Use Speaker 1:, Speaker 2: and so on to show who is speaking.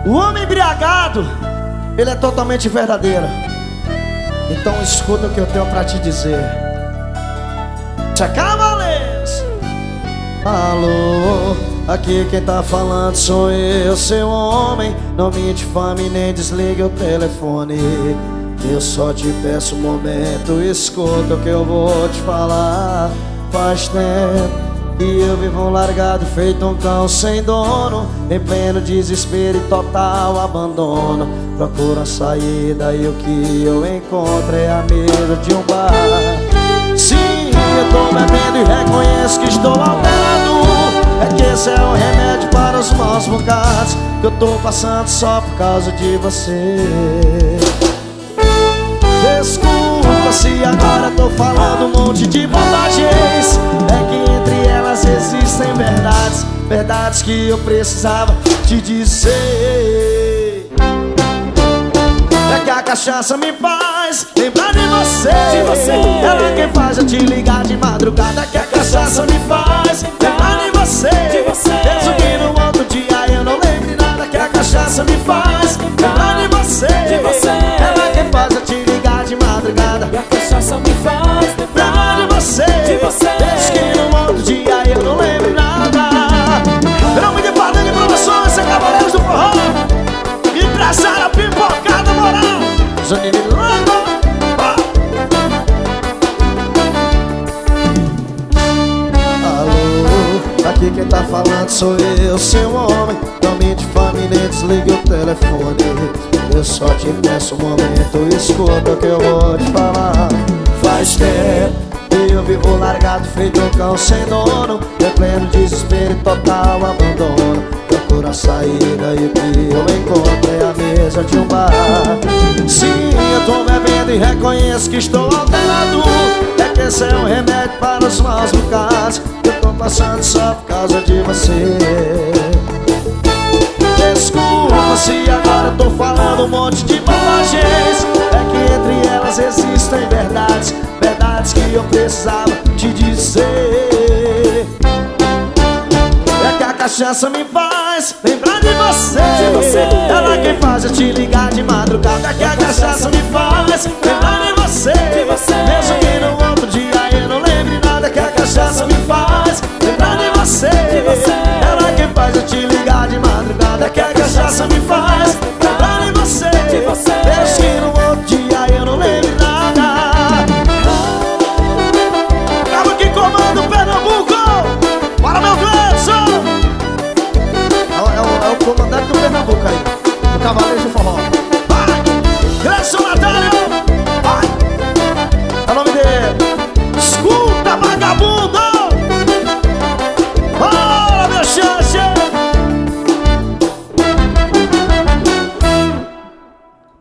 Speaker 1: O homem embriagado, ele é totalmente verdadeiro. Então escuta o que eu tenho pra te dizer. Cavaleiros. Alô, aqui quem tá falando sou eu, seu homem. Não me difame nem desligue o telefone. Eu só te peço um momento, escuta o que eu vou te falar. Faz tempo e eu vivo largado, feito um cão sem dono, em pleno desespero e total abandono. Procuro a saída e o que eu encontro é a mesa de um bar. Sim, eu tô bebendo e reconheço que estou alterado. É que esse é o remédio para os maus bocados que eu tô passando só por causa de você. Desculpa se agora tô falando um monte de bobagens. É que entre elas existem verdades, verdades que eu precisava te dizer. É que a cachaça me faz lembrar de você. Ela quem faz eu te ligar de madrugada. É que a cachaça me faz lembrar de você. Mesmo que no outro dia eu não lembre nada. Que a cachaça me faz lembrar de você. Ela quem faz eu te ligar de madrugada.
Speaker 2: E a cachaça me faz
Speaker 1: lembrar de você. Desde que no outro dia eu não lembro nada. Verão muito importante de promoções, é Cavaleiros do Forró. Empresário pipocada moral Zanini Lango. Alô, aqui quem tá falando sou eu, seu homem. Não me difame nem desligue o telefone. Eu só te peço um momento, escuta o que eu vou te falar. Faz tempo e eu vivo largado, feito um cão sem dono, em pleno desespero e total abandono. Procuro a saída e o que eu encontro é a mesa de um bar. Sim, eu tô bebendo e reconheço que estou alterado. É que esse é um remédio para os maus bocados que eu tô passando só por causa de você. Desculpa se agora tô falando um monte de bobagens. É que entre elas existem verdades, verdades que eu precisava te dizer. É que a cachaça me faz lembrar de você. Ela quem faz eu te ligar de madrugada. É que a cachaça me faz lembrar de você. Mesmo que no outro dia eu não lembre nada. É que a cachaça me faz lembrar de você. Ela quem faz eu te ligar de madrugada. É que a cachaça me faz